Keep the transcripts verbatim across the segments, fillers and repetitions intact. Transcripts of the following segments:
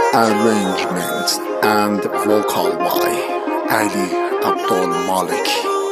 Arrangements and vocal by Ali Abdul Malik.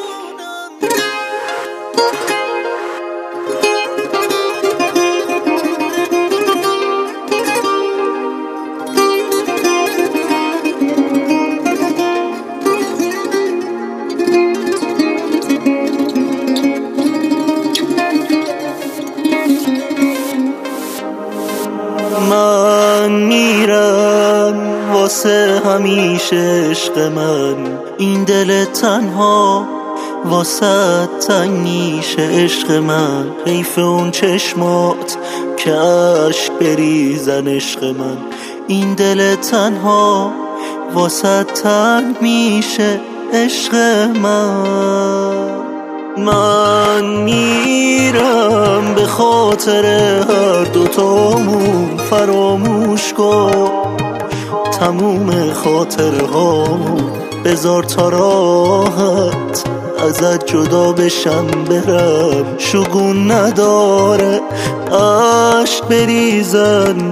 من میرم واسه همیشه عشق من، این دل تنها واسه تنگ میشه عشق من. حیف اون چشمات که عشق بریزن عشق من، این دل تنها واسه تنگ میشه عشق من. من میرم به خاطر هر دوتامون، فراموش کن تموم خاطرهامون، بذار تا راحت ازت جدا بشم برم. شگون نداره عشق بریزن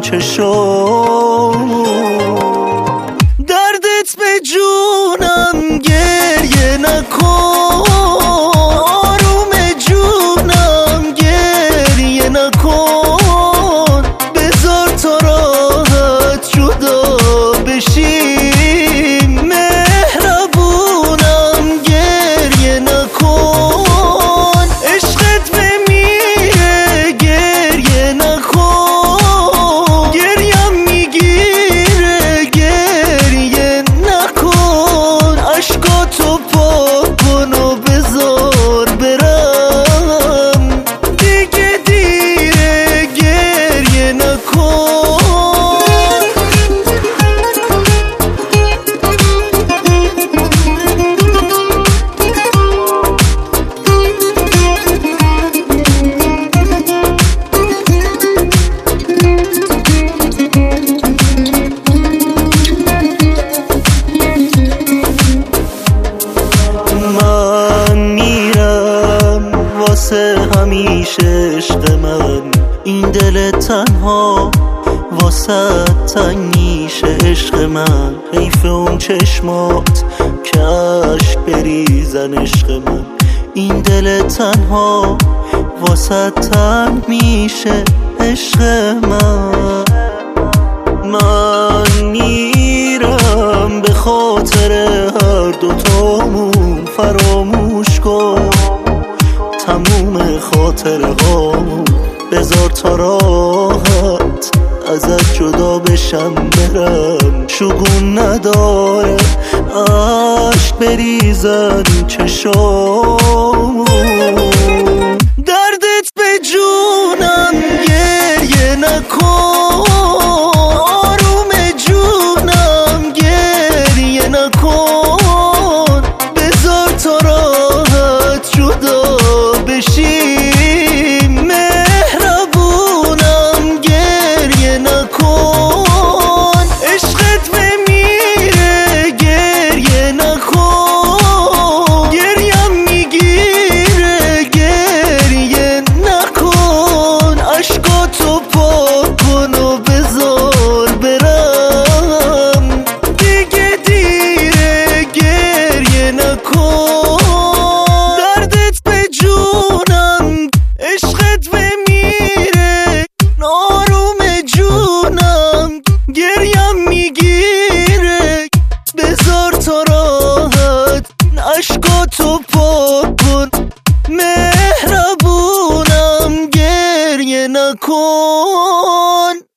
چشامون، دردت به جونم گریه نکن، آروم جونم گریه نکن، بذار تا راحت جدا بشیم. مهربونم گریه نکن، عشقت بمیره گریه نکن، گریم میگیره گریه نکن، عشقاتو پاک کن و بذار برم، دیگه دیره گریه نکن. من میرم واسه همیشه عشق من، این دل تنها واسه تنگ میشه عشق من. حیف اون چشمات که عشق بریزن عشق من، این دل تنها واسه تنگ میشه عشق من. من میرم به خاطر هر دوتامون، فراموش کن تموم خاطرهامون، بذار تا راحت ازت جدا بشم برم. شگون نداره عشق بریزن چشامون، دردت به جونم گریه نکن، آروم جونم گریه نکن، بذار تا راحت جدا بشیم. مهربونم گریه نکن، عشقت بمیره گریه نکن، گریم میگیره گریه نکن، عشقاتو پاک کن و بذار برم، دیگه دیره گریه نکن، دردت به جونم عشقت بمیره، آروم جونم گریم میگیره، بذار تا راحت عشقاتو پاک کن، مهربونم گریه نکن.